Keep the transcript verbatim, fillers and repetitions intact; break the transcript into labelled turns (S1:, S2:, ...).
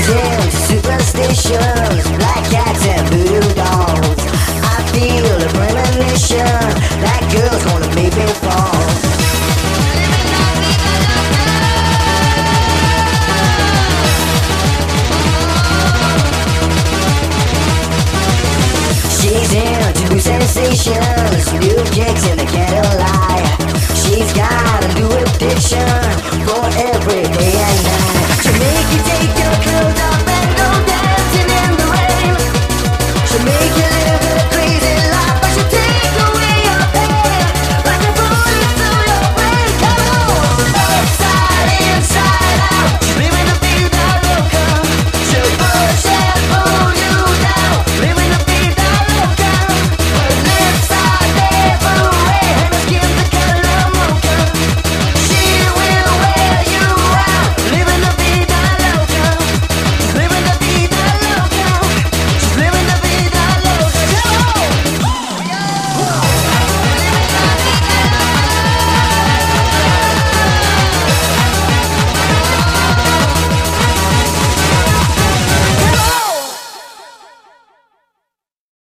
S1: into superstitions, black cats and voodoo dolls. I feel a premonition, that girl's gonna make me fall. She's into new sensations, new kicks in the candlelight. She's got a new addiction for every